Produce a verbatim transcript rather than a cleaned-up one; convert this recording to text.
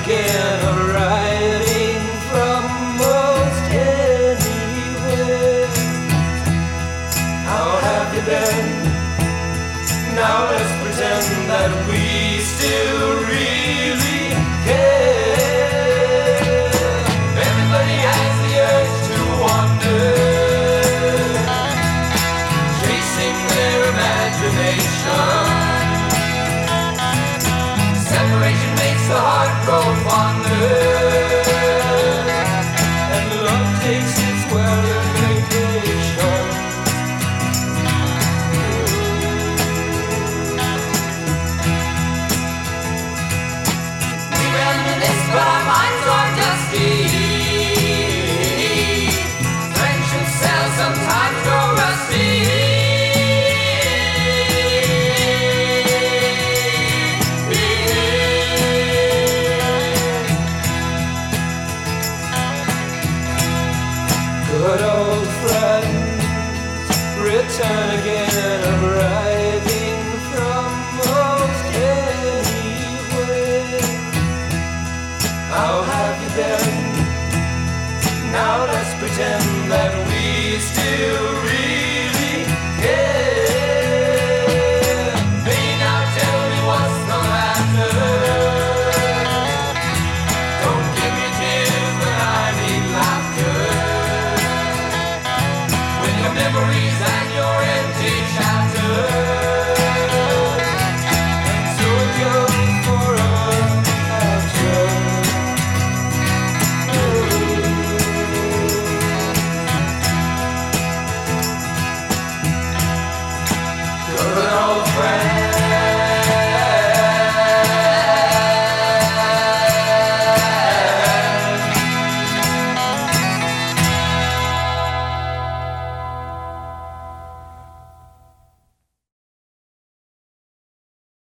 again, arriving from most anywhere. How have you been? Now let's pretend that we still really care. Everybody has the urge to wander, chasing their imagination. Separation makes the heart grow fonder, and love takes its well-earned vacation. We reminisce, but our minds are dusty. Friendship cells sometimes grow rusty. Good old friends return again, arriving from most anywhere. How have you been? Now let's pretend that we still